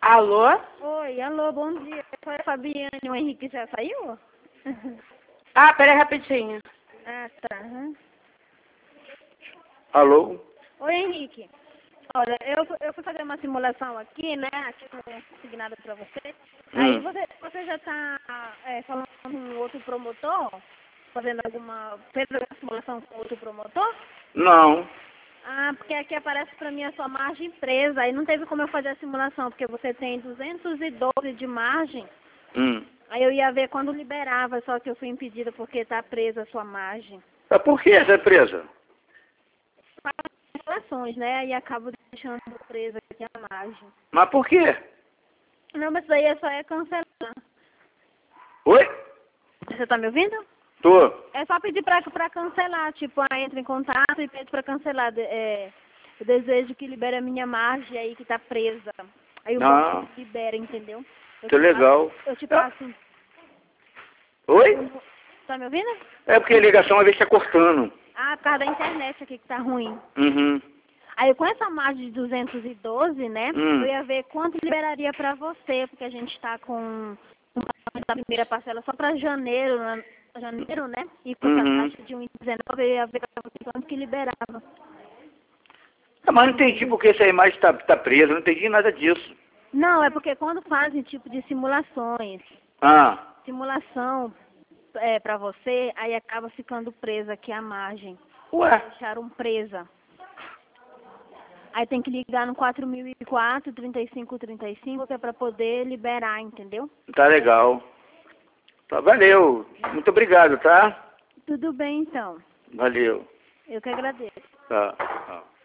Alô? Oi, alô, bom dia. Foi a Fabiane, o Henrique já saiu? Ah, peraí rapidinho. Ah, tá. Alô? Oi, Henrique. Olha, eu fui fazer uma simulação aqui, né? Aqui consignada para você. Aí você já está falando com outro promotor? Fez alguma simulação com outro promotor? Não. Ah, porque aqui aparece para mim a sua margem presa. Aí não teve como eu fazer a simulação, porque você tem 212 de margem. Aí eu ia ver quando liberava, só que eu fui impedida porque está presa a sua margem. Mas por que essa é presa? Simulações, né? E acabo deixando presa aqui a margem. Mas por quê? Não, mas isso daí só é cancelar. Oi? Você tá me ouvindo? Tô. É só pedir pra cancelar, tipo, entra em contato e pede pra cancelar. Eu desejo que libere a minha margem aí que tá presa. Aí o banco libera, entendeu? Que legal. Eu te passo. Oi? Tá me ouvindo? É porque a ligação às vezes está cortando. Ah, por causa da internet aqui que tá ruim. Uhum. Aí com essa margem de 212, né, eu ia ver quanto liberaria pra você, porque a gente tá com um pagamento da primeira parcela só pra janeiro, né, e com essa taxa de 1,19 eu ia ver pra você quanto que liberava. Mas não entendi porque essa imagem tá presa, não entendi nada disso. Não, é porque quando fazem tipo de simulações, simulação pra você, aí acaba ficando presa aqui a margem. Ué? Deixaram presa. Aí tem que ligar no 4004, 3535, que é pra poder liberar, entendeu? Tá legal. Tá, valeu. Muito obrigado, tá? Tudo bem, então. Valeu. Eu que agradeço. Tá.